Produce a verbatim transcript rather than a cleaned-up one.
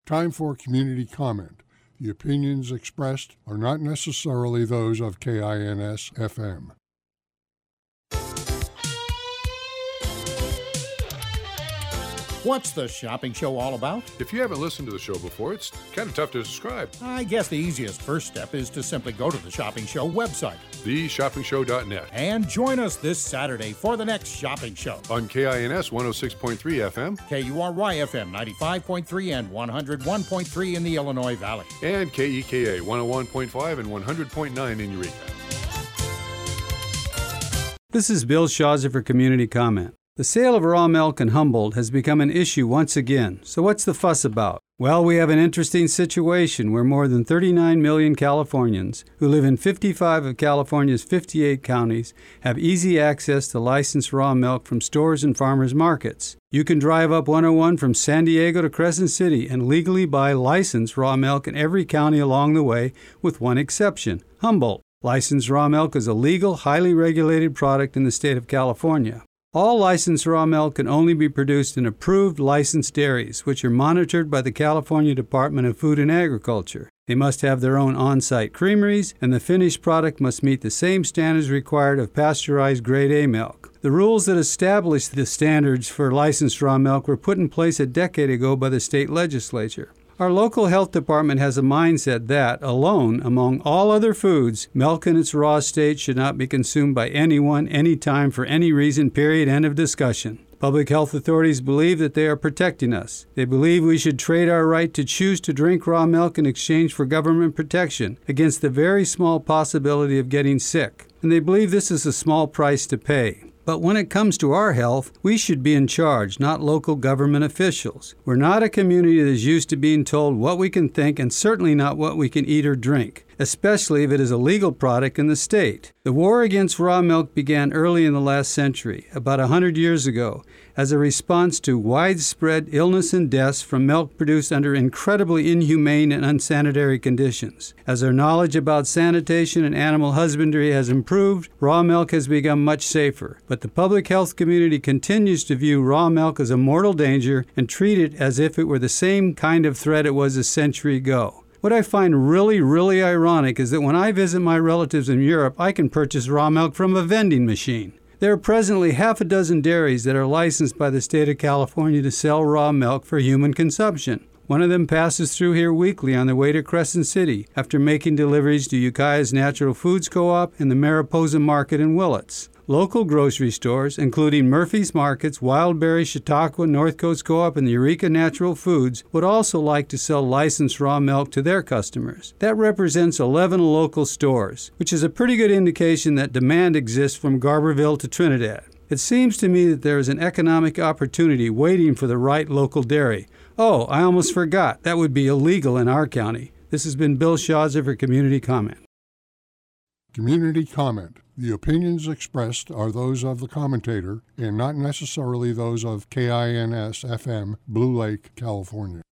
Time for community comment. The opinions expressed are not necessarily those of K I N S F M. What's the shopping show all about? If you haven't listened to the show before, it's kind of tough to describe. I guess the easiest first step is to simply go to the Shopping Show website, the shopping show dot net, and join us this Saturday for the next shopping show. On K I N S one oh six point three F M, K U R Y F M ninety-five point three and one oh one point three in the Illinois Valley, and K E K A one oh one point five and one hundred point nine in Eureka. This is Bill Schauser for Community Comment. The sale of raw milk in Humboldt has become an issue once again, so what's the fuss about? Well, we have an interesting situation where more than thirty-nine million Californians who live in fifty-five of California's fifty-eight counties have easy access to licensed raw milk from stores and farmers markets. You can drive up one oh one from San Diego to Crescent City and legally buy licensed raw milk in every county along the way, with one exception, Humboldt. Licensed raw milk is a legal, highly regulated product in the state of California. All licensed raw milk can only be produced in approved licensed dairies, which are monitored by the California Department of Food and Agriculture. They must have their own on-site creameries, and the finished product must meet the same standards required of pasteurized grade A milk. The rules that established the standards for licensed raw milk were put in place a decade ago by the state legislature. Our local health department has a mindset that, alone, among all other foods, milk in its raw state should not be consumed by anyone, anytime, for any reason, period, end of discussion. Public health authorities believe that they are protecting us. They believe we should trade our right to choose to drink raw milk in exchange for government protection against the very small possibility of getting sick. And they believe this is a small price to pay. But when it comes to our health, we should be in charge, not local government officials. We're not a community that is used to being told what we can think and certainly not what we can eat or drink, especially if it is a legal product in the state. The war against raw milk began early in the last century, about one hundred years ago, as a response to widespread illness and deaths from milk produced under incredibly inhumane and unsanitary conditions. As our knowledge about sanitation and animal husbandry has improved, raw milk has become much safer. But the public health community continues to view raw milk as a mortal danger and treat it as if it were the same kind of threat it was a century ago. What I find really, really ironic is that when I visit my relatives in Europe, I can purchase raw milk from a vending machine. There are presently half a dozen dairies that are licensed by the state of California to sell raw milk for human consumption. One of them passes through here weekly on their way to Crescent City after making deliveries to Ukiah's Natural Foods Co-op and the Mariposa Market in Willits. Local grocery stores, including Murphy's Markets, Wildberry, Chautauqua, North Coast Co-op, and the Eureka Natural Foods, would also like to sell licensed raw milk to their customers. That represents eleven local stores, which is a pretty good indication that demand exists from Garberville to Trinidad. It seems to me that there is an economic opportunity waiting for the right local dairy. Oh, I almost forgot. That would be illegal in our county. This has been Bill Schauser for Community Comment. Community comment. The opinions expressed are those of the commentator and not necessarily those of K I N S F M, Blue Lake, California.